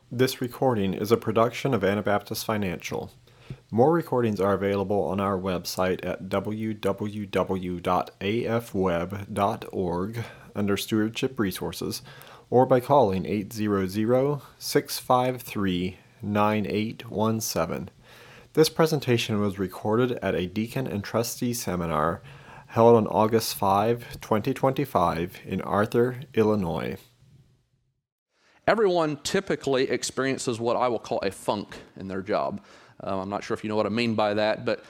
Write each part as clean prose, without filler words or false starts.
This recording is a production of Anabaptist Financial. More recordings are available on our website at www.afweb.org under Stewardship Resources or by calling 800-653-9817. This presentation was recorded at a Deacon and Trustee Seminar held on August 5, 2025 in Arthur, Illinois. Everyone typically experiences what I will call a funk in their job. I'm not sure if you know what I mean by that, but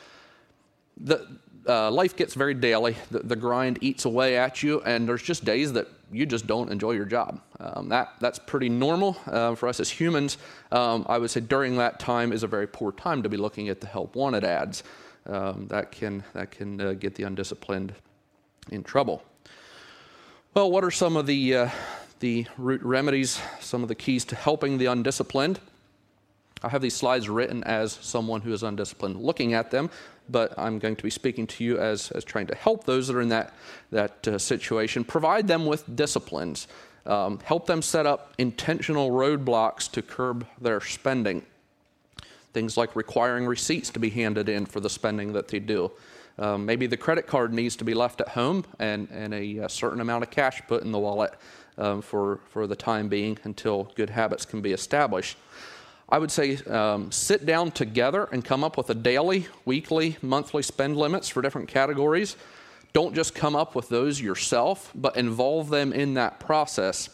life gets very daily. The grind eats away at you, and there's just days that you just don't enjoy your job. That's pretty normal for us as humans. I would say during that time is a very poor time to be looking at the help wanted ads. That can get the undisciplined in trouble. Well, what are some of the root remedies, some of the keys to helping the undisciplined? I have these slides written as someone who is undisciplined looking at them, but I'm going to be speaking to you as trying to help those that are in that situation. Provide them with disciplines. Help them set up intentional roadblocks to curb their spending. Things like requiring receipts to be handed in for the spending that they do. Maybe the credit card needs to be left at home and a certain amount of cash put in the wallet for the time being until good habits can be established. I would say sit down together and come up with a daily, weekly, monthly spend limits for different categories. Don't just come up with those yourself, but involve them in that process.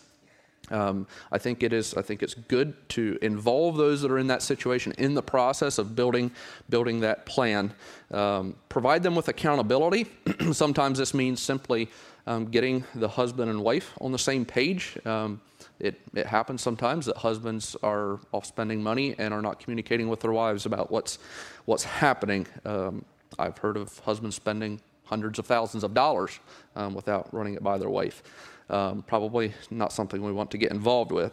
I think it's good to involve those that are in that situation in the process of building that plan. Provide them with accountability. Sometimes this means simply getting the husband and wife on the same page. It happens sometimes that husbands are off spending money and are not communicating with their wives about what's happening. I've heard of husbands spending hundreds of thousands of dollars without running it by their wife. Probably not something we want to get involved with.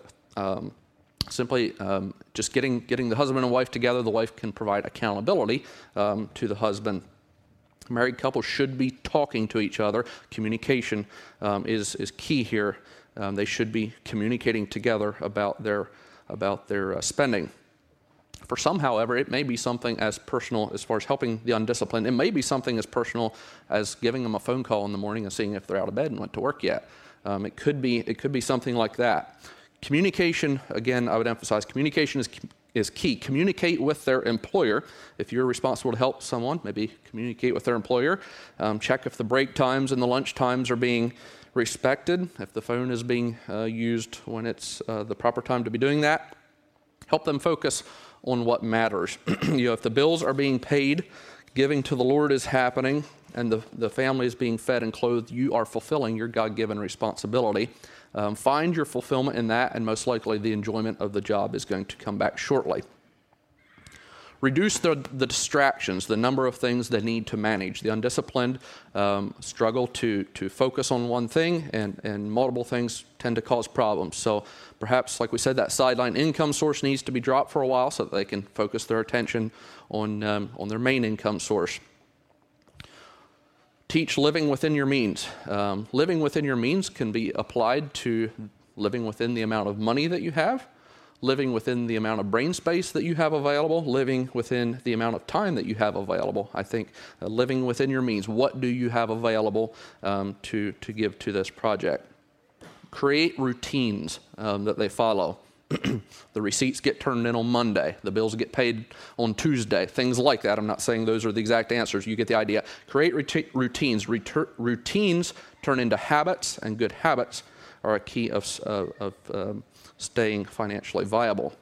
Simply just getting the husband and wife together, the wife can provide accountability to the husband. Married couples should be talking to each other. Communication is key here. They should be communicating together about their spending. For some, however, it may be something as personal as far as helping the undisciplined. It may be something as personal as giving them a phone call in the morning and seeing if they're out of bed and went to work yet. It could be something like that. Communication, again, I would emphasize, communication is key. Communicate with their employer. If you're responsible to help someone, maybe communicate with their employer. Check if the break times and the lunch times are being respected, if the phone is being used when it's the proper time to be doing that. Help them focus on what matters. If the bills are being paid, giving to the Lord is happening, and the family is being fed and clothed, you are fulfilling your God-given responsibility. Find your fulfillment in that, and most likely the enjoyment of the job is going to come back shortly. Reduce the distractions, the number of things they need to manage. The undisciplined struggle to focus on one thing, and multiple things tend to cause problems. So perhaps, like we said, that sideline income source needs to be dropped for a while so that they can focus their attention on their main income source. Teach living within your means. Living within your means can be applied to living within the amount of money that you have, living within the amount of brain space that you have available, living within the amount of time that you have available. I think living within your means. What do you have available to give to this project? Create routines that they follow. The receipts get turned in on Monday. The bills get paid on Tuesday. Things like that. I'm not saying those are the exact answers. You get the idea. Create routines. Routines turn into habits, and good habits are a key of staying financially viable.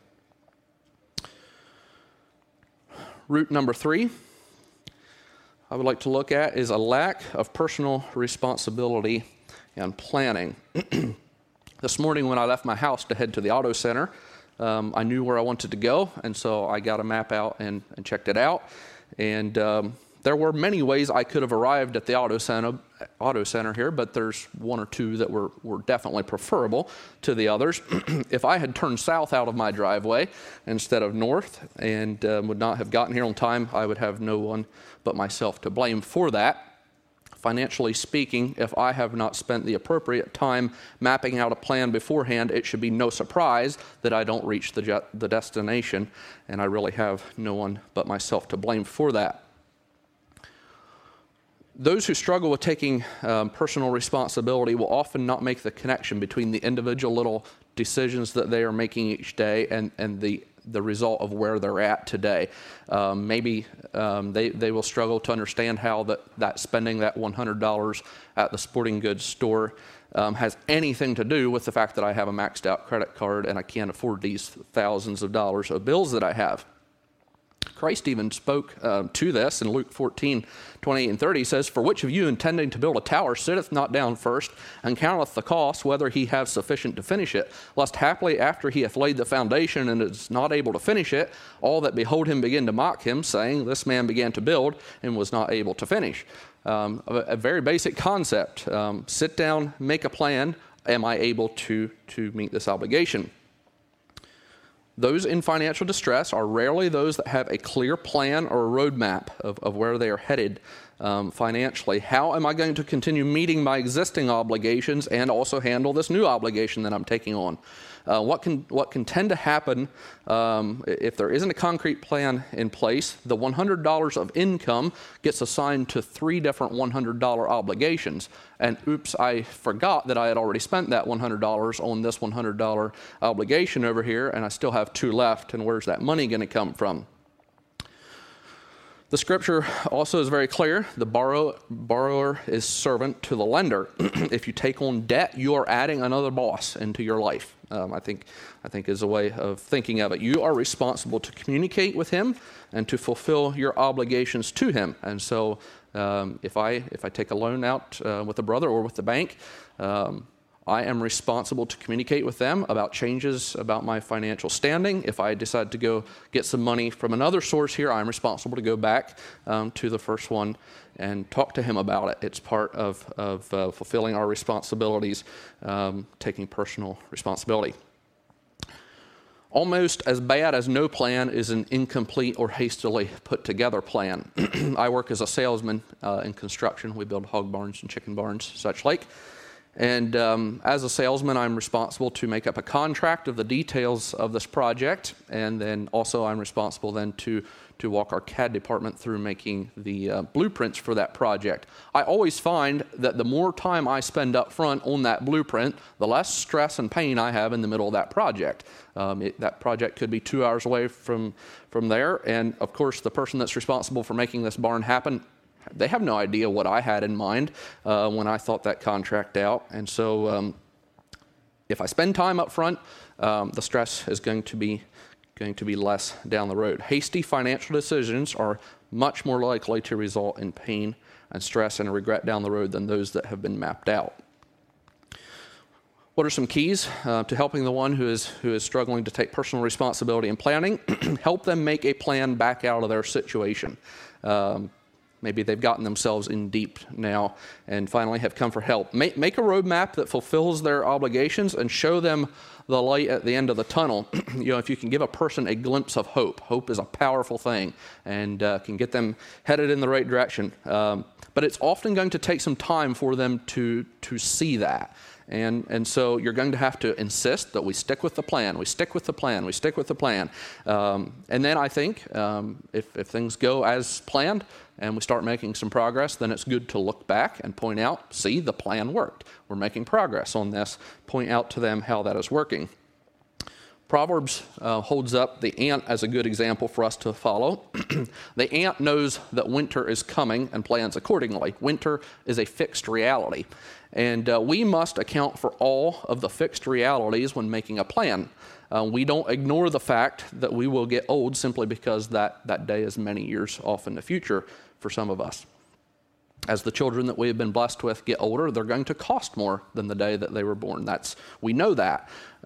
Root number 3 I would like to look at is a lack of personal responsibility and planning. This morning when I left my house to head to the auto center, I knew where I wanted to go, and so I got a map out and checked it out. And there were many ways I could have arrived at the auto center here, but there's one or two that were definitely preferable to the others. If I had turned south out of my driveway instead of north and would not have gotten here on time, I would have no one but myself to blame for that. Financially speaking, if I have not spent the appropriate time mapping out a plan beforehand, it should be no surprise that I don't reach the destination, and I really have no one but myself to blame for that. Those who struggle with taking personal responsibility will often not make the connection between the individual little decisions that they are making each day and the result of where they're at today. Maybe they will struggle to understand how that spending that $100 at the sporting goods store has anything to do with the fact that I have a maxed out credit card and I can't afford these thousands of dollars of bills that I have. Christ even spoke to this in Luke 14:28 and 30. He says, "For which of you intending to build a tower sitteth not down first, and counteth the cost, whether he have sufficient to finish it? Lest haply after he hath laid the foundation and is not able to finish it, all that behold him begin to mock him, saying, This man began to build and was not able to finish." A very basic concept. Sit down, make a plan. Am I able to meet this obligation? Those in financial distress are rarely those that have a clear plan or a roadmap of where they are headed financially. How am I going to continue meeting my existing obligations and also handle this new obligation that I'm taking on? What can tend to happen if there isn't a concrete plan in place? The $100 of income gets assigned to 3 different $100 obligations. And oops, I forgot that I had already spent that $100 on this $100 obligation over here, and I still have 2 left, and where's that money going to come from? The scripture also is very clear. The borrower is servant to the lender. If you take on debt, you are adding another boss into your life. I think is a way of thinking of it. You are responsible to communicate with him and to fulfill your obligations to him. And so if I take a loan out with a brother or with the bank, I am responsible to communicate with them about changes about my financial standing. If I decide to go get some money from another source here, I'm responsible to go back to the first one and talk to him about it. It's part of fulfilling our responsibilities, taking personal responsibility. Almost as bad as no plan is an incomplete or hastily put together plan. I work as a salesman in construction. We build hog barns and chicken barns, such like. And as a salesman, I'm responsible to make up a contract of the details of this project, and then also I'm responsible then to walk our CAD department through making the blueprints for that project. I always find that the more time I spend up front on that blueprint, the less stress and pain I have in the middle of that project. That project could be 2 hours away from there, and of course the person that's responsible for making this barn happen, they have no idea what I had in mind when I thought that contract out. And so if I spend time up front, the stress is going to be less down the road. Hasty financial decisions are much more likely to result in pain and stress and regret down the road than those that have been mapped out. What are some keys to helping the one who is struggling to take personal responsibility in planning? Help them make a plan back out of their situation. Maybe they've gotten themselves in deep now and finally have come for help. Make a roadmap that fulfills their obligations and show them the light at the end of the tunnel. If you can give a person a glimpse of hope, hope is a powerful thing and can get them headed in the right direction. But it's often going to take some time for them to see that. And so you're going to have to insist that we stick with the plan, we stick with the plan. And then I think if things go as planned and we start making some progress, then it's good to look back and point out, see, the plan worked. We're making progress on this. Point out to them how that is working. Proverbs holds up the ant as a good example for us to follow. The ant knows that winter is coming and plans accordingly. Winter is a fixed reality. And we must account for all of the fixed realities when making a plan. We don't ignore the fact that we will get old simply because that day is many years off in the future for some of us. As the children that we have been blessed with get older, they're going to cost more than the day that they were born. We know that.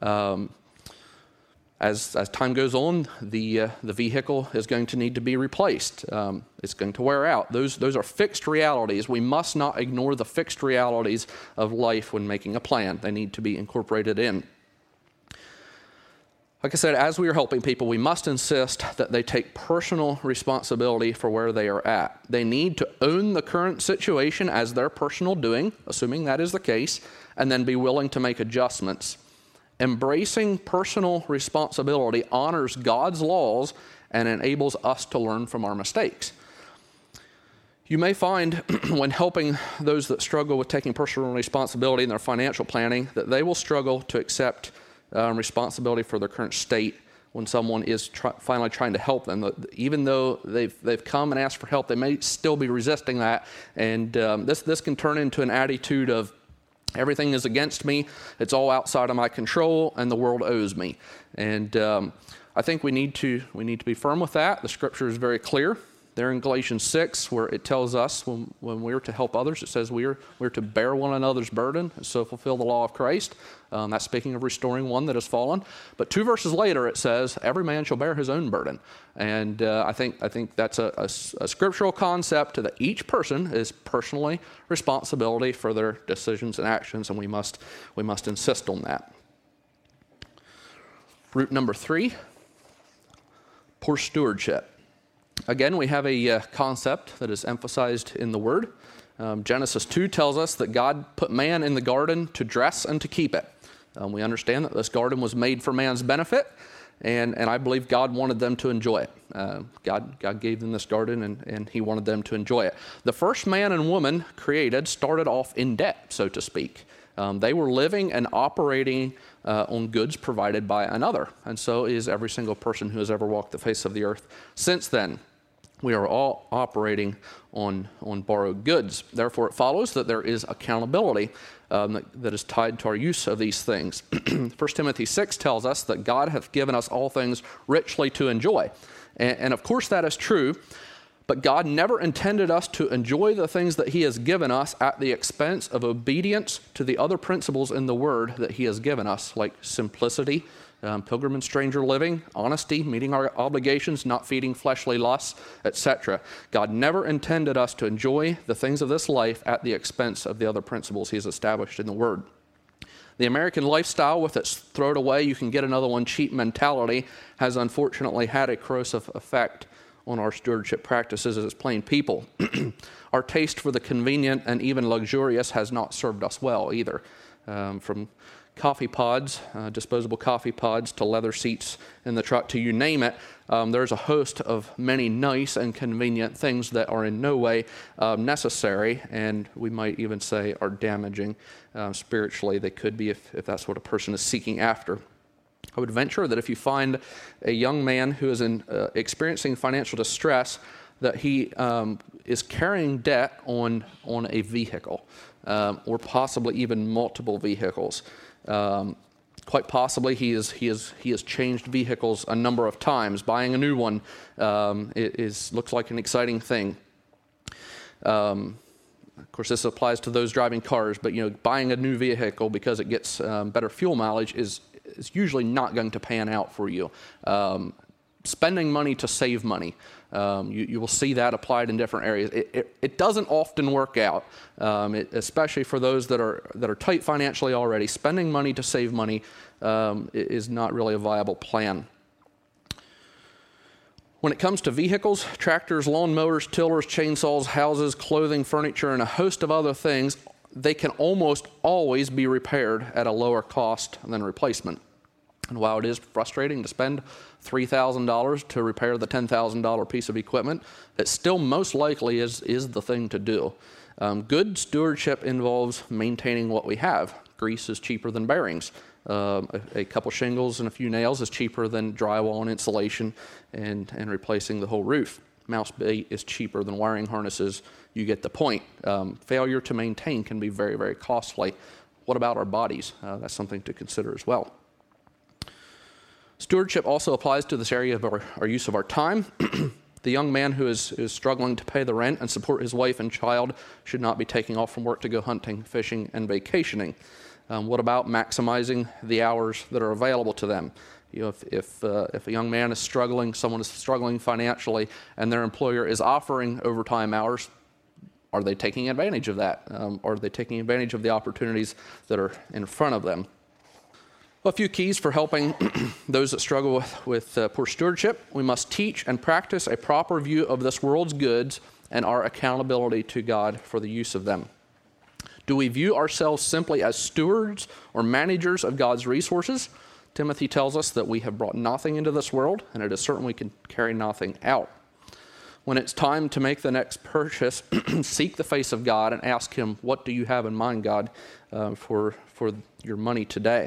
As time goes on, the vehicle is going to need to be replaced. It's going to wear out. Those are fixed realities. We must not ignore the fixed realities of life when making a plan. They need to be incorporated in. Like I said, as we are helping people, we must insist that they take personal responsibility for where they are at. They need to own the current situation as their personal doing, assuming that is the case, and then be willing to make adjustments. Embracing personal responsibility honors God's laws and enables us to learn from our mistakes. You may find when helping those that struggle with taking personal responsibility in their financial planning that they will struggle to accept responsibility for their current state when someone is finally trying to help them. Even though they've come and asked for help, they may still be resisting that. And this can turn into an attitude of everything is against me, it's all outside of my control, and the world owes me. And I think we need to be firm with that. The scripture is very clear. There in Galatians 6, where it tells us when we're to help others, it says we're to bear one another's burden and so fulfill the law of Christ. That's speaking of restoring one that has fallen. But 2 verses later, it says every man shall bear his own burden. And I think that's a scriptural concept that each person is personally responsibility for their decisions and actions, and we must insist on that. Root number 3, poor stewardship. Again, we have a concept that is emphasized in the Word. Genesis 2 tells us that God put man in the garden to dress and to keep it. We understand that this garden was made for man's benefit, and I believe God wanted them to enjoy it. God gave them this garden, and He wanted them to enjoy it. The first man and woman created started off in debt, so to speak. They were living and operating on goods provided by another, and so is every single person who has ever walked the face of the earth since then. We are all operating on borrowed goods. Therefore, it follows that there is accountability that is tied to our use of these things. 1 Timothy 6 tells us that God hath given us all things richly to enjoy. And of course that is true, but God never intended us to enjoy the things that He has given us at the expense of obedience to the other principles in the Word that He has given us, like simplicity, pilgrim and stranger living, honesty, meeting our obligations, not feeding fleshly lusts, etc. God never intended us to enjoy the things of this life at the expense of the other principles He has established in the Word. The American lifestyle, with its throw it away, you can get another one cheap mentality, has unfortunately had a corrosive effect on our stewardship practices as plain people. Our taste for the convenient and even luxurious has not served us well either. From coffee pods, disposable coffee pods, to leather seats in the truck, to you name it, there's a host of many nice and convenient things that are in no way necessary, and we might even say are damaging spiritually. They could be if that's what a person is seeking after. I would venture that if you find a young man who is experiencing financial distress, that he is carrying debt on a vehicle, or possibly even multiple vehicles. Quite possibly he has changed vehicles a number of times. Buying a new one looks like an exciting thing. Of course, this applies to those driving cars, but buying a new vehicle because it gets better fuel mileage is usually not going to pan out for you. Spending money to save money, you will see that applied in different areas. It doesn't often work out, especially for those that are tight financially already. Spending money to save money is not really a viable plan. When it comes to vehicles, tractors, lawnmowers, tillers, chainsaws, houses, clothing, furniture, and a host of other things, they can almost always be repaired at a lower cost than replacement. And while it is frustrating to spend $3,000 to repair the $10,000 piece of equipment, it still most likely is the thing to do. Good stewardship involves maintaining what we have. Grease is cheaper than bearings. A couple shingles and a few nails is cheaper than drywall and insulation and replacing the whole roof. Mouse bait is cheaper than wiring harnesses. You get the point. Failure to maintain can be very, very costly. What about our bodies? That's something to consider as well. Stewardship also applies to this area of our use of our time. The young man who is struggling to pay the rent and support his wife and child should not be taking off from work to go hunting, fishing, and vacationing. What about maximizing the hours that are available to them? If a young man is struggling, someone is struggling financially, and their employer is offering overtime hours, are they taking advantage of that? Are they taking advantage of the opportunities that are in front of them? A few keys for helping those that struggle with poor stewardship. We must teach and practice a proper view of this world's goods and our accountability to God for the use of them. Do we view ourselves simply as stewards or managers of God's resources? Timothy tells us that we have brought nothing into this world, and it is certain we can carry nothing out. When it's time to make the next purchase, seek the face of God and ask Him, what do you have in mind, God, for your money today?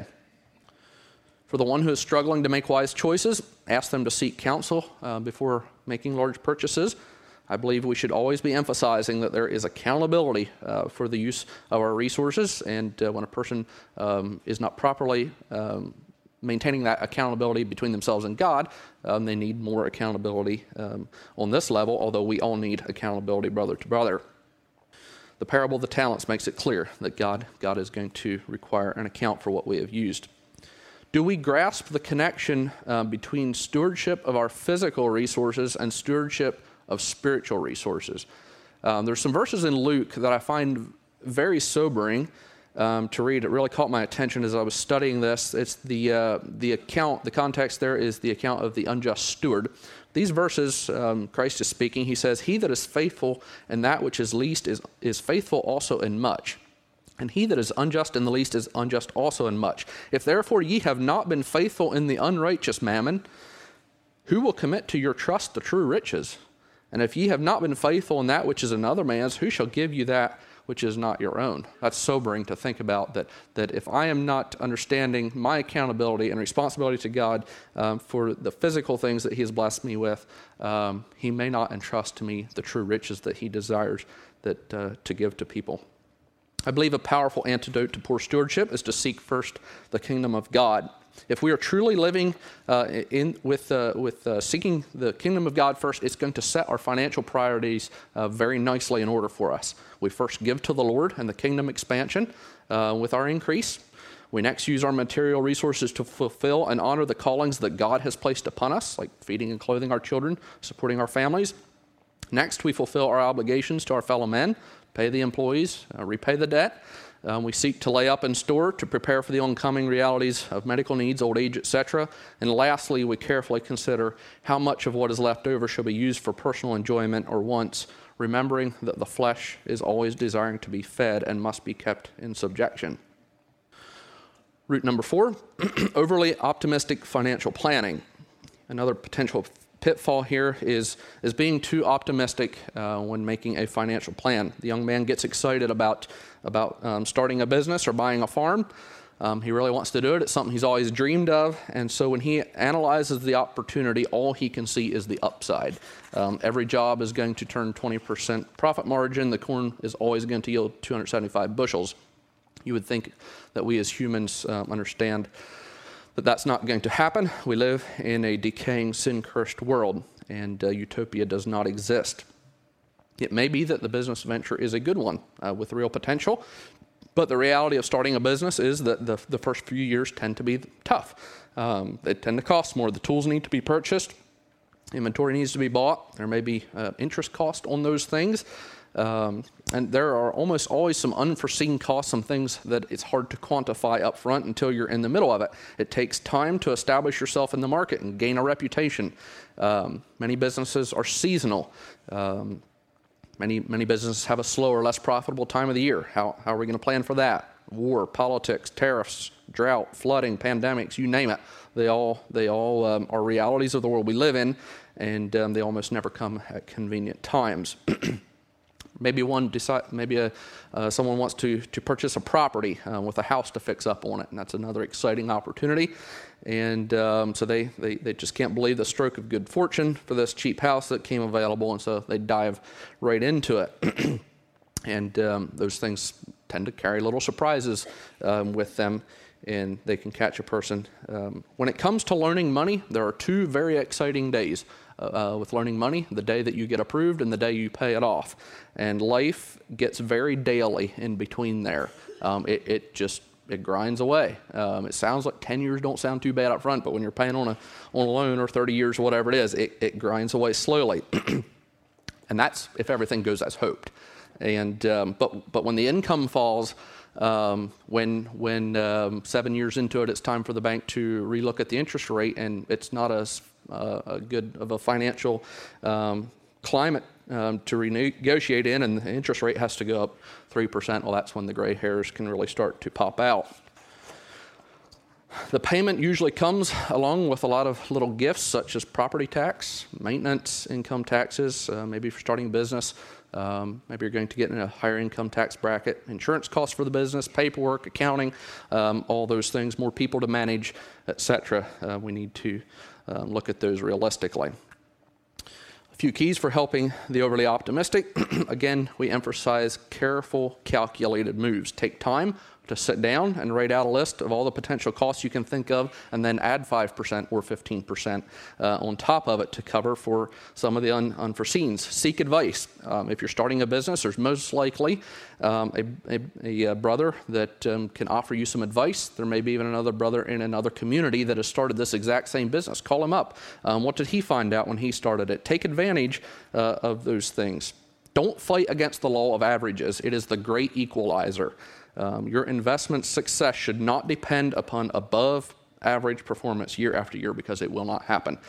For the one who is struggling to make wise choices, ask them to seek counsel before making large purchases. I believe we should always be emphasizing that there is accountability for the use of our resources, and when a person is not properly maintaining that accountability between themselves and God, they need more accountability on this level, although we all need accountability brother to brother. The parable of the talents makes it clear that God is going to require an account for what we have used. Do we grasp the connection between stewardship of our physical resources and stewardship of spiritual resources? There's some verses in Luke that I find very sobering to read. It really caught my attention as I was studying this. It's the context there is the account of the unjust steward. These verses, Christ is speaking. He says, "He that is faithful in that which is least is faithful also in much. And he that is unjust in the least is unjust also in much. If therefore ye have not been faithful in the unrighteous mammon, who will commit to your trust the true riches? And if ye have not been faithful in that which is another man's, who shall give you that which is not your own?" That's sobering to think about, that if I am not understanding my accountability and responsibility to God for the physical things that He has blessed me with, He may not entrust to me the true riches that He desires to give to people. I believe a powerful antidote to poor stewardship is to seek first the kingdom of God. If we are truly living with seeking the kingdom of God first, it's going to set our financial priorities very nicely in order for us. We first give to the Lord and the kingdom expansion with our increase. We next use our material resources to fulfill and honor the callings that God has placed upon us, like feeding and clothing our children, supporting our families. Next, we fulfill our obligations to our fellow men, pay the employees, repay the debt. We seek to lay up in store to prepare for the oncoming realities of medical needs, old age, etc. And lastly, we carefully consider how much of what is left over shall be used for personal enjoyment or wants, remembering that the flesh is always desiring to be fed and must be kept in subjection. Route number 4, overly optimistic financial planning. Another potential pitfall here is being too optimistic when making a financial plan. The young man gets excited about starting a business or buying a farm. He really wants to do it. It's something he's always dreamed of. And so when he analyzes the opportunity, all he can see is the upside. Every job is going to turn 20% profit margin. The corn is always going to yield 275 bushels. You would think that we as humans understand that that's not going to happen. We live in a decaying, sin-cursed world, and utopia does not exist. It may be that the business venture is a good one with real potential, but the reality of starting a business is that the first few years tend to be tough. They tend to cost more. The tools need to be purchased. Inventory needs to be bought. There may be interest cost on those things. And there are almost always some unforeseen costs, some things that it's hard to quantify up front until you're in the middle of it. It takes time to establish yourself in the market and gain a reputation. Many businesses are seasonal. Many businesses have a slower, less profitable time of the year. How are we going to plan for that? War, politics, tariffs, drought, flooding, pandemics, you name it. They all are realities of the world we live in, and they almost never come at convenient times. Maybe someone wants to purchase a property with a house to fix up on it, and that's another exciting opportunity. And so they just can't believe the stroke of good fortune for this cheap house that came available, and so they dive right into it. And those things tend to carry little surprises with them, and they can catch a person. When it comes to learning money, there are 2 very exciting days with learning money: the day that you get approved and the day you pay it off. And life gets very daily in between there. It grinds away. It sounds like 10 years don't sound too bad up front, but when you're paying on a loan, or 30 years or whatever it is, it grinds away slowly. And that's if everything goes as hoped. And but when the income falls, When 7 years into it, it's time for the bank to relook at the interest rate, and it's not as good of a financial climate to renegotiate in, and the interest rate has to go up 3%. Well, that's when the gray hairs can really start to pop out. The payment usually comes along with a lot of little gifts, such as property tax, maintenance, income taxes, maybe if you're starting a business, maybe you're going to get in a higher income tax bracket, insurance costs for the business, paperwork, accounting, all those things, more people to manage, etc. We need to look at those realistically. A few keys for helping the overly optimistic. Again, we emphasize careful, calculated moves. Take time to sit down and write out a list of all the potential costs you can think of, and then add 5% or 15% on top of it to cover for some of the unforeseens. Seek advice. If you're starting a business, there's most likely a brother that can offer you some advice. There may be even another brother in another community that has started this exact same business. Call him up. What did he find out when he started it? Take advantage of those things. Don't fight against the law of averages. It is the great equalizer. Your investment success should not depend upon above average performance year after year, because it will not happen.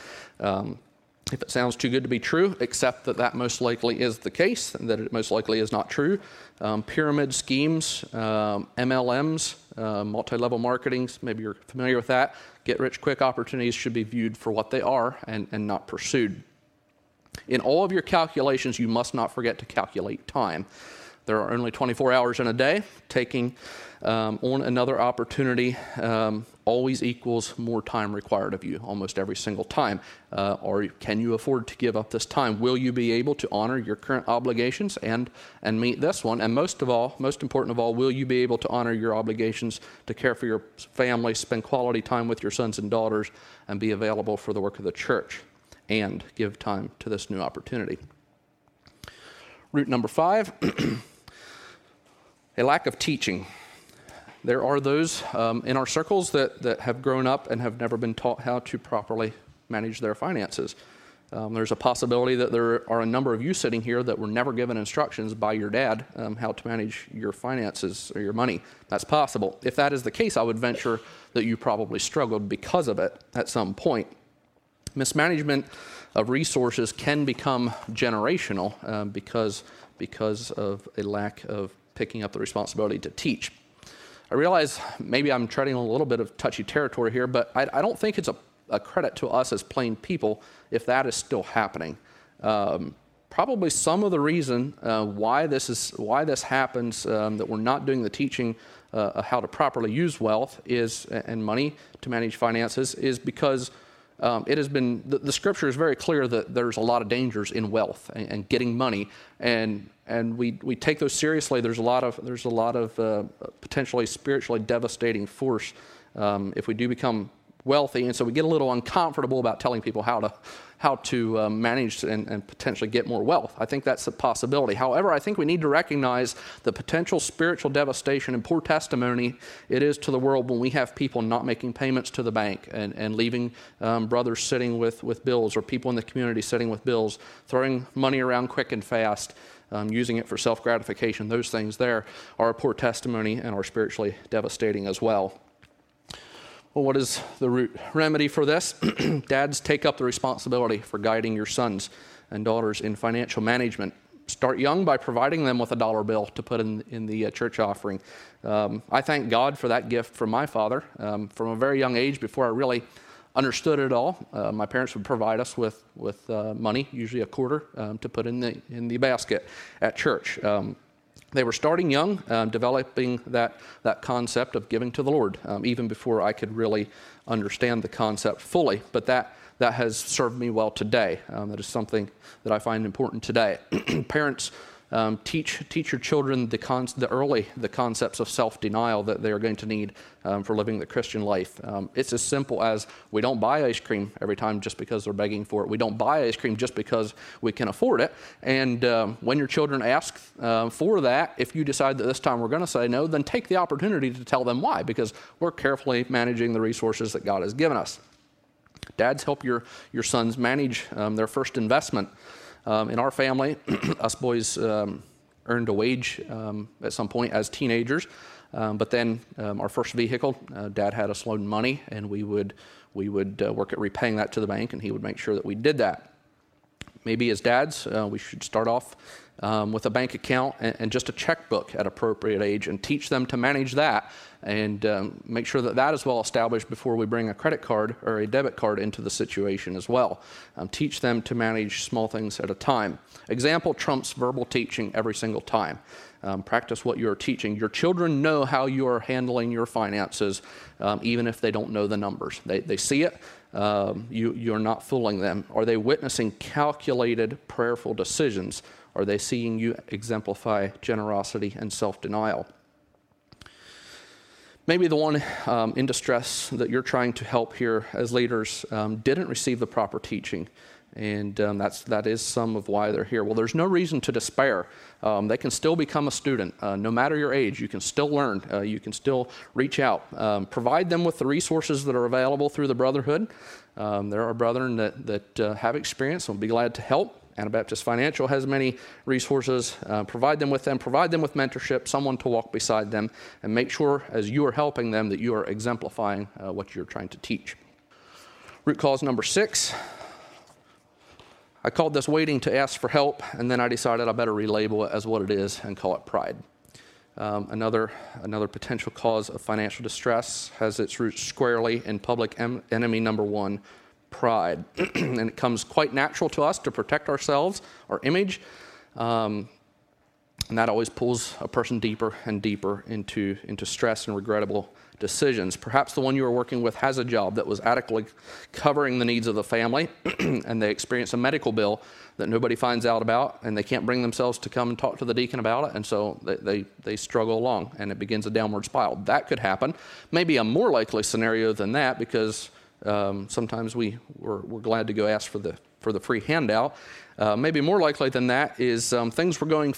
If it sounds too good to be true, accept that most likely is the case, and that it most likely is not true. Pyramid schemes, MLMs, multi-level marketing, maybe you're familiar with that. Get-rich-quick opportunities should be viewed for what they are and not pursued. In all of your calculations, you must not forget to calculate time. There are only 24 hours in a day. Taking on another opportunity always equals more time required of you, almost every single time. Or can you afford to give up this time? Will you be able to honor your current obligations and meet this one? And most important of all, will you be able to honor your obligations to care for your family, spend quality time with your sons and daughters, and be available for the work of the church, and give time to this new opportunity? Route number 5. A lack of teaching. There are those in our circles that have grown up and have never been taught how to properly manage their finances. There's a possibility that there are a number of you sitting here that were never given instructions by your dad how to manage your finances or your money. That's possible. If that is the case, I would venture that you probably struggled because of it at some point. Mismanagement of resources can become generational because of a lack of picking up the responsibility to teach. I realize maybe I'm treading on a little bit of touchy territory here, but I don't think it's a credit to us as plain people if that is still happening. Probably some of the reason why this happens, that we're not doing the teaching of how to properly use wealth and money to manage finances, is because it has been, the scripture is very clear that there's a lot of dangers in wealth and getting money, and we take those seriously. There's a lot of potentially spiritually devastating force if we do become wealthy, and so we get a little uncomfortable about telling people how to manage and potentially get more wealth. I think that's a possibility. However, I think we need to recognize the potential spiritual devastation and poor testimony it is to the world when we have people not making payments to the bank and leaving brothers sitting with bills, or people in the community sitting with bills, throwing money around quick and fast, using it for self-gratification. Those things there are a poor testimony and are spiritually devastating as well. Well, what is the root remedy for this? Dads, take up the responsibility for guiding your sons and daughters in financial management. Start young by providing them with a dollar bill to put in the church offering. I thank God for that gift from my father. From a very young age, before I really understood it all, my parents would provide us with money, usually a quarter, to put in the basket at church. They were starting young, developing that concept of giving to the Lord, even before I could really understand the concept fully. But that has served me well today. That is something that I find important today. Parents, teach your children the concepts of self-denial that they are going to need for living the Christian life. It's as simple as we don't buy ice cream every time just because they're begging for it. We don't buy ice cream just because we can afford it. And when your children ask for that, if you decide that this time we're going to say no, then take the opportunity to tell them why, because we're carefully managing the resources that God has given us. Dads, help your sons manage their first investment. In our family, us boys earned a wage at some point as teenagers. But then our first vehicle, Dad had us loan money, and we would work at repaying that to the bank, and he would make sure that we did that. Maybe as dads, we should start off with a bank account and just a checkbook at appropriate age, and teach them to manage that, and make sure that that is well established before we bring a credit card or a debit card into the situation as well. Teach them to manage small things at a time. Example trumps verbal teaching every single time. Practice what you're teaching. Your children know how you are handling your finances, even if they don't know the numbers. They see it. You're not fooling them. Are they witnessing calculated, prayerful decisions? Are they seeing you exemplify generosity and self-denial? Maybe the one in distress that you're trying to help here as leaders didn't receive the proper teaching. And that is some of why they're here. Well, there's no reason to despair. They can still become a student. No matter your age, you can still learn. You can still reach out. Provide them with the resources that are available through the Brotherhood. There are brethren that have experience and will be glad to help. Anabaptist Financial has many resources. Provide them with mentorship, someone to walk beside them, and make sure as you are helping them that you are exemplifying what you're trying to teach. Root cause number 6. I called this waiting to ask for help, and then I decided I better relabel it as what it is and call it pride. Another potential cause of financial distress has its roots squarely in public enemy number 1, pride. And it comes quite natural to us to protect ourselves, our image, and that always pulls a person deeper and deeper into stress and regrettable decisions. Perhaps the one you are working with has a job that was adequately covering the needs of the family, and they experience a medical bill that nobody finds out about, and they can't bring themselves to come and talk to the deacon about it, and so they struggle along, and it begins a downward spiral. That could happen. Maybe a more likely scenario than that, because sometimes we're glad to go ask for the free handout. Maybe more likely than that is things were going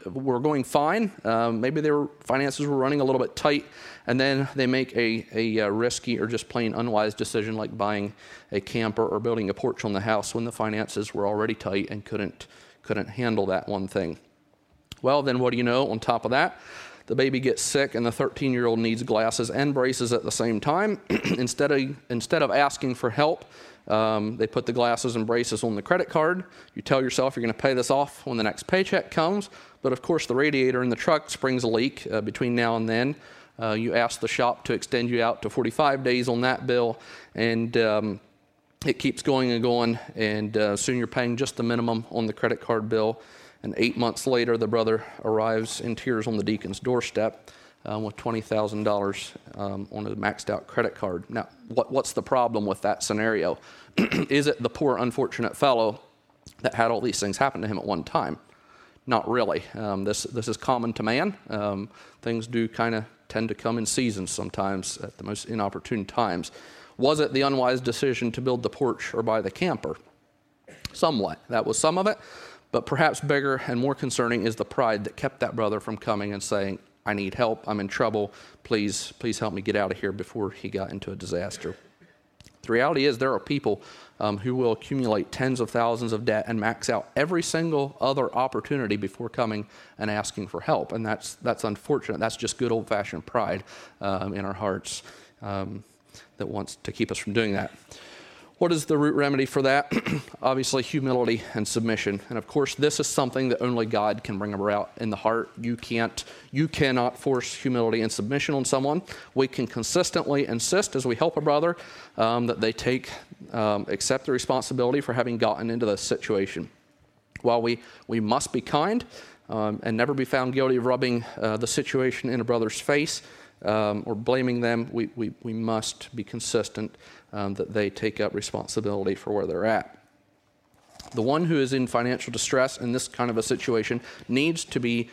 fine. Maybe their finances were running a little bit tight, and then they make a risky or just plain unwise decision like buying a camper or building a porch on the house when the finances were already tight and couldn't handle that one thing. Well, then what do you know? On top of that, the baby gets sick, and the 13-year-old needs glasses and braces at the same time. Instead of asking for help, they put the glasses and braces on the credit card. You tell yourself you're going to pay this off when the next paycheck comes, but of course the radiator in the truck springs a leak between now and then. You ask the shop to extend you out to 45 days on that bill, and it keeps going and going, and soon you're paying just the minimum on the credit card bill. And 8 months later, the brother arrives in tears on the deacon's doorstep with $20,000 on a maxed out credit card. Now, what's the problem with that scenario? Is it the poor, unfortunate fellow that had all these things happen to him at one time? Not really. This is common to man. Things do kind of tend to come in seasons sometimes at the most inopportune times. Was it the unwise decision to build the porch or buy the camper? Somewhat. That was some of it. But perhaps bigger and more concerning is the pride that kept that brother from coming and saying, I need help, I'm in trouble, please help me get out of here before he got into a disaster. The reality is there are people who will accumulate tens of thousands of debt and max out every single other opportunity before coming and asking for help. And that's unfortunate. That's just good old-fashioned pride in our hearts that wants to keep us from doing that. What is the root remedy for that? Obviously, humility and submission. And of course, this is something that only God can bring about in the heart. You cannot force humility and submission on someone. We can consistently insist as we help a brother that they accept the responsibility for having gotten into this situation. While we must be kind and never be found guilty of rubbing the situation in a brother's face or blaming them, we must be consistent that they take up responsibility for where they're at. The one who is in financial distress in this kind of a situation needs to be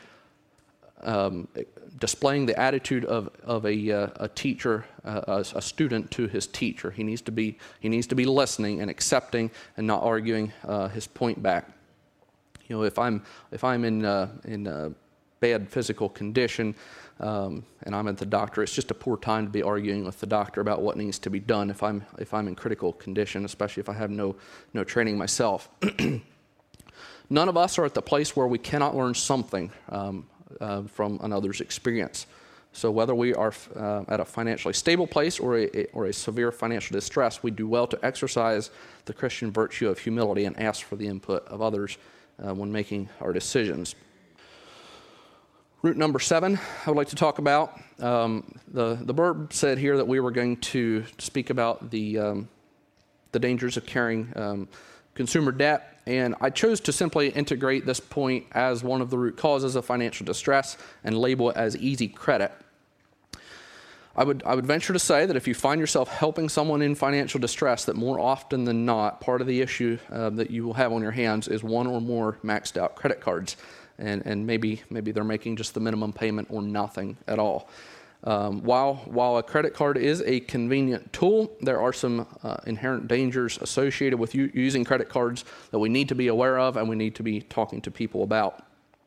displaying the attitude of a teacher, a student to his teacher. He needs to be listening and accepting and not arguing his point back. You know, if I'm in bad physical condition, and I'm at the doctor, it's just a poor time to be arguing with the doctor about what needs to be done if I'm in critical condition, especially if I have no training myself. None of us are at the place where we cannot learn something from another's experience. So whether we are at a financially stable place or a severe financial distress, we do well to exercise the Christian virtue of humility and ask for the input of others when making our decisions. Root number 7, I would like to talk about. The Burb said here that we were going to speak about the dangers of carrying consumer debt, and I chose to simply integrate this point as one of the root causes of financial distress and label it as easy credit. I would venture to say that if you find yourself helping someone in financial distress, that more often than not, part of the issue that you will have on your hands is one or more maxed out credit cards. And maybe they're making just the minimum payment or nothing at all. While a credit card is a convenient tool, there are some inherent dangers associated with using credit cards that we need to be aware of and we need to be talking to people about.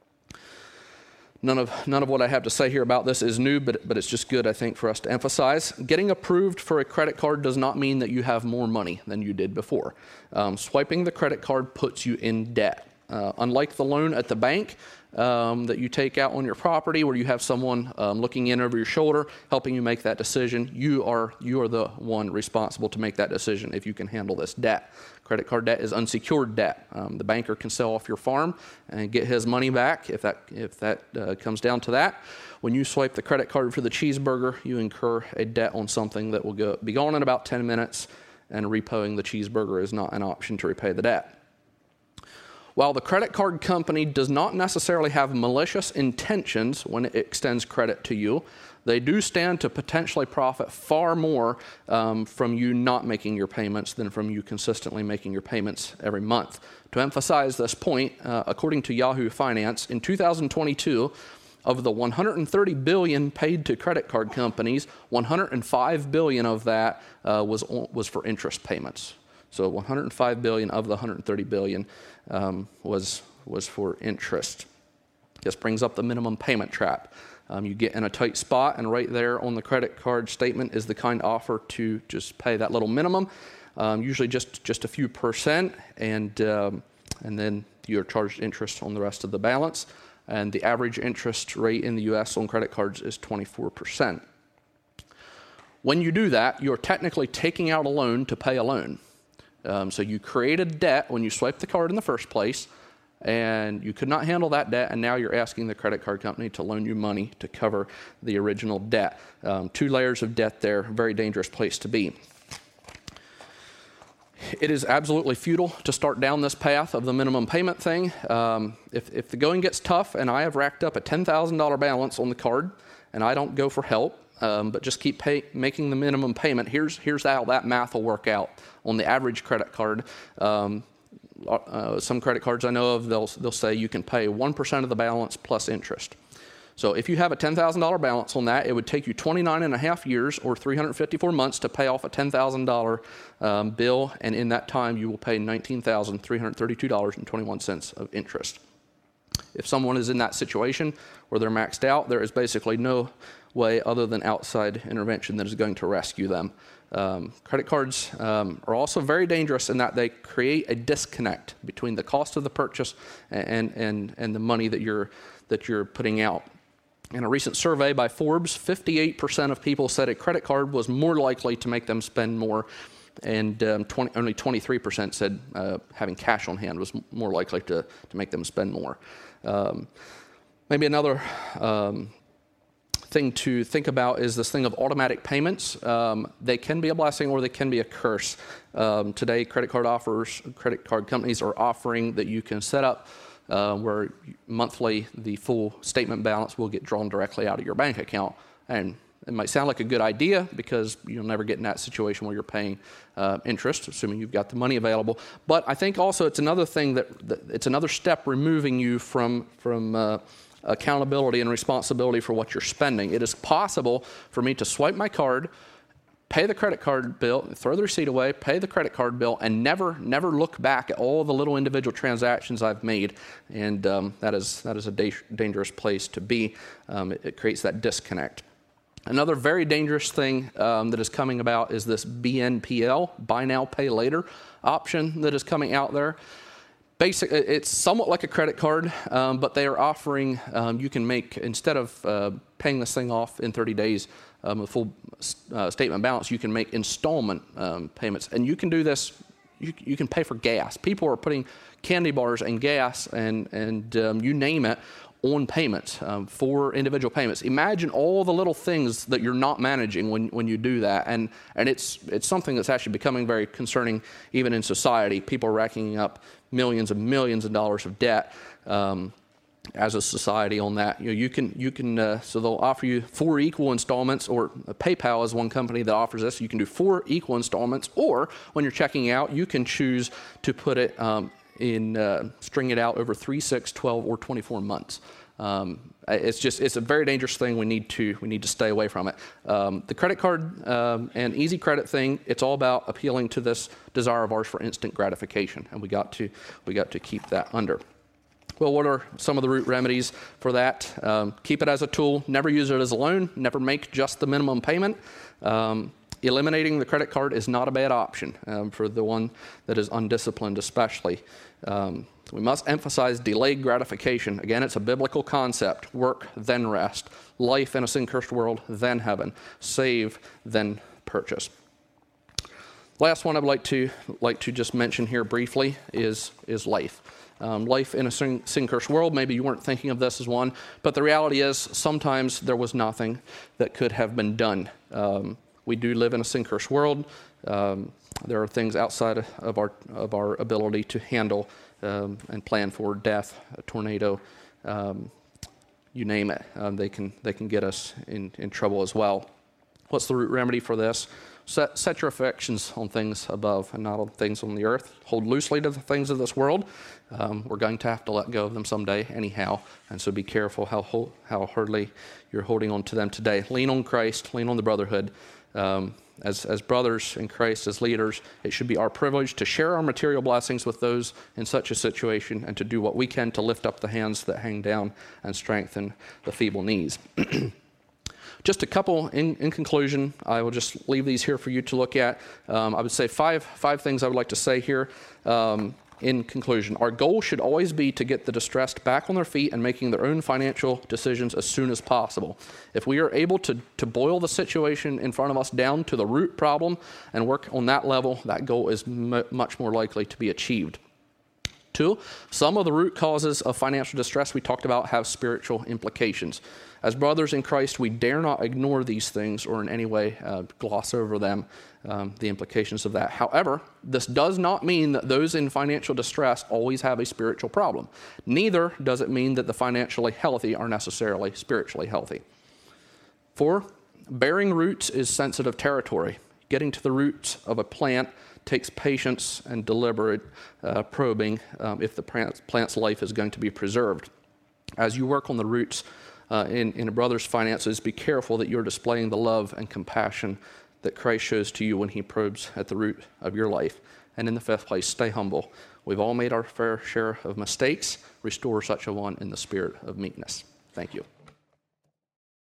None of what I have to say here about this is new, but it's just good, I think, for us to emphasize. Getting approved for a credit card does not mean that you have more money than you did before. Swiping the credit card puts you in debt. Unlike the loan at the bank that you take out on your property where you have someone looking in over your shoulder, helping you make that decision, you are the one responsible to make that decision if you can handle this debt. Credit card debt is unsecured debt. The banker can sell off your farm and get his money back if that comes down to that. When you swipe the credit card for the cheeseburger, you incur a debt on something that will be gone in about 10 minutes, and repoing the cheeseburger is not an option to repay the debt. While the credit card company does not necessarily have malicious intentions when it extends credit to you, they do stand to potentially profit far more from you not making your payments than from you consistently making your payments every month. To emphasize this point, according to Yahoo Finance, in 2022, of the $130 billion paid to credit card companies, $105 billion of that was for interest payments. So $105 billion of the $130 billion was for interest. This brings up the minimum payment trap. You get in a tight spot, and right there on the credit card statement is the kind offer to just pay that little minimum, usually just a few percent, and then you're charged interest on the rest of the balance. And the average interest rate in the U.S. on credit cards is 24%. When you do that, you're technically taking out a loan to pay a loan. So you created debt when you swiped the card in the first place, and you could not handle that debt, and now you're asking the credit card company to loan you money to cover the original debt. 2 layers of debt there, very dangerous place to be. It is absolutely futile to start down this path of the minimum payment thing. If the going gets tough and I have racked up a $10,000 balance on the card and I don't go for help, but just keep making the minimum payment, here's how that math will work out. On the average credit card, some credit cards I know of, they'll say you can pay 1% of the balance plus interest. So if you have a $10,000 balance on that, it would take you 29 and a half years or 354 months to pay off a $10,000 bill, and in that time you will pay $19,332.21 of interest. If someone is in that situation where they're maxed out, there is basically no way other than outside intervention that is going to rescue them. Credit cards are also very dangerous in that they create a disconnect between the cost of the purchase and the money that you're putting out. In a recent survey by Forbes, 58% of people said a credit card was more likely to make them spend more, and only 23% said having cash on hand was more likely to make them spend more. Maybe another thing to think about is this thing of automatic payments. They can be a blessing or they can be a curse. Today, credit card companies are offering that you can set up where monthly the full statement balance will get drawn directly out of your bank account. And it might sound like a good idea because you'll never get in that situation where you're paying interest, assuming you've got the money available. But I think also it's another thing that it's another step removing you from accountability and responsibility for what you're spending. It is possible for me to swipe my card, pay the credit card bill, throw the receipt away, pay the credit card bill, and never look back at all the little individual transactions I've made. And that is a dangerous place to be. It creates that disconnect. Another very dangerous thing that is coming about is this BNPL, Buy Now, Pay Later option that is coming out there. It's somewhat like a credit card, but they are offering, you can make, instead of paying this thing off in 30 days, a full statement balance, you can make installment payments. And you can do this, you can pay for gas. People are putting candy bars and gas and you name it on payments, for individual payments. Imagine all the little things that you're not managing when you do that. And it's something that's actually becoming very concerning even in society. People are racking up millions and millions of dollars of debt as a society on that. You can so they'll offer you 4 equal installments, or PayPal is one company that offers this. You can do 4 equal installments, or when you're checking out, you can choose to put it string it out over 3, 6, 12, or 24 months. It's a very dangerous thing. We need to stay away from it. The credit card and easy credit thing, it's all about appealing to this desire of ours for instant gratification, and we got to keep that under. Well, what are some of the root remedies for that? Keep it as a tool. Never use it as a loan. Never make just the minimum payment. Eliminating the credit card is not a bad option for the one that is undisciplined especially. We must emphasize delayed gratification. Again, it's a biblical concept. Work, then rest. Life in a sin-cursed world, then heaven. Save, then purchase. Last one I'd like to just mention here briefly is life. Life in a sin-cursed world, maybe you weren't thinking of this as one, but the reality is sometimes there was nothing that could have been done. We do live in a sin-cursed world. There are things outside of our ability to handle and plan for: death, a tornado, you name it. They can get us in trouble as well. What's the root remedy for this? Set your affections on things above and not on things on the earth. Hold loosely to the things of this world. We're going to have to let go of them someday anyhow, and so be careful how hardly you're holding on to them today. Lean on Christ, lean on the brotherhood. As brothers in Christ, as leaders, it should be our privilege to share our material blessings with those in such a situation, and to do what we can to lift up the hands that hang down and strengthen the feeble knees. Just a couple, in conclusion, I will just leave these here for you to look at. I would say five things I would like to say here. In conclusion, our goal should always be to get the distressed back on their feet and making their own financial decisions as soon as possible. If we are able to boil the situation in front of us down to the root problem and work on that level, that goal is much more likely to be achieved. 2, some of the root causes of financial distress we talked about have spiritual implications. As brothers in Christ, we dare not ignore these things or in any way gloss over them, the implications of that. However, this does not mean that those in financial distress always have a spiritual problem. Neither does it mean that the financially healthy are necessarily spiritually healthy. 4, bearing roots is sensitive territory. Getting to the roots of a plant takes patience and deliberate probing if the plant's life is going to be preserved. As you work on the roots in a brother's finances, be careful that you're displaying the love and compassion that Christ shows to you when he probes at the root of your life. And in the 5th place, stay humble. We've all made our fair share of mistakes. Restore such a one in the spirit of meekness. Thank you.